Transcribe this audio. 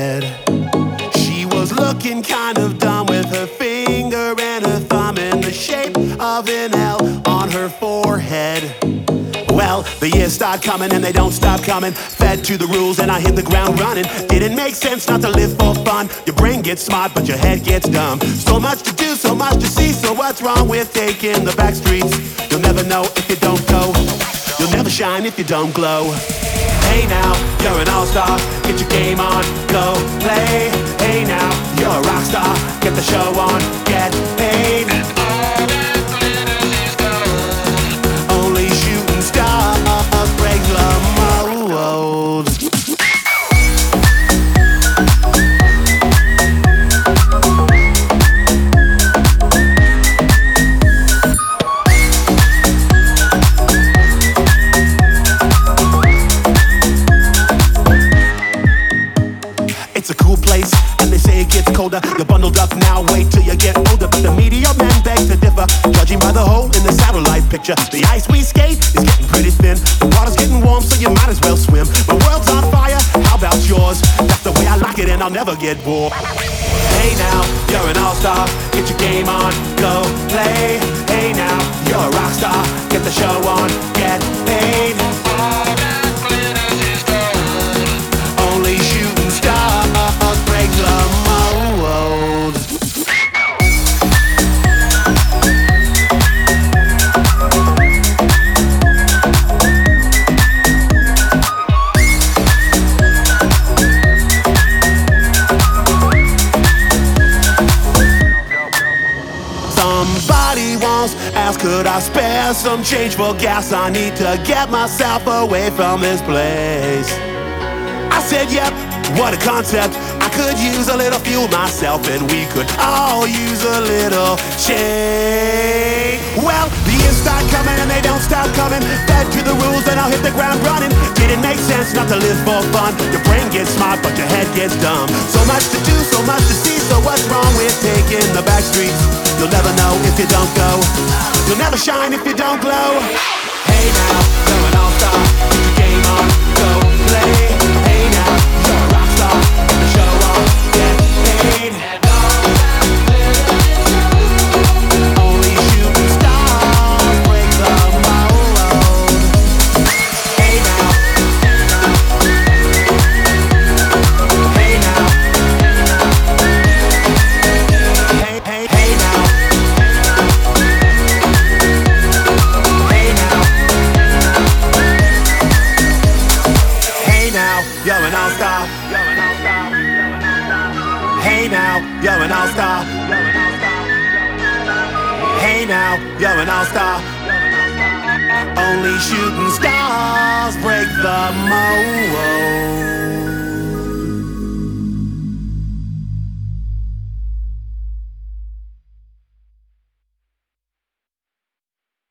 head. She was looking kind of dumb with her finger and her thumb in the shape of an L on her forehead. Well, the years start coming and they don't stop coming. Fed to the rules and I hit the ground running. Didn't make sense not to live for fun. Your brain gets smart but your head gets dumb. So much to do, so much to see. So what's wrong with taking the back streets? You'll never know if you don't go. You'll never shine if you don't glow. Hey now, you're an all-star. Get your game on, go play. Hey now, you're a rock star. Get the show on, get paid. Only shooting stars break the mold. It's a cool place, and they say it gets colder. You're bundled up now, wait till you get older. But the media men beg to differ, judging by the hole in the satellite picture. The ice we skate is getting pretty thin. The water's getting warm, so you might as well swim. The world's on fire, how about yours? That's the way I like it, and I'll never get bored. Hey now, you're an all-star. Get your game on, go play. Hey now, you're a rock star. Get the show on, get paid. Only shooting stars break the mold. Somebody once asked, could I spare some change for gas? I need to get myself away from this place. I said, yep, what a concept. I could use a little fuel myself, and we could all use a little change. Well, the years start coming and they don't stop coming. Fed to the rules and I'll hit the ground running. Didn't make sense not to live for fun. Your brain gets smart but your head gets dumb. So much to do, so much to see. So what's wrong with taking the back streets? You'll never know if you don't go. You'll never shine if you don't glow. Hey now, you're an all-star. Get your game on, go play. Hey now, you're a rock star. Get the show on, get paid. Only shooting stars break the mold. Hey now. Hey now. Hey, hey, hey now. Hey now. Hey now, you're an all-star. Hey now, you're an all-star. Hey now, you're an all-star. Only shooting stars break the mold.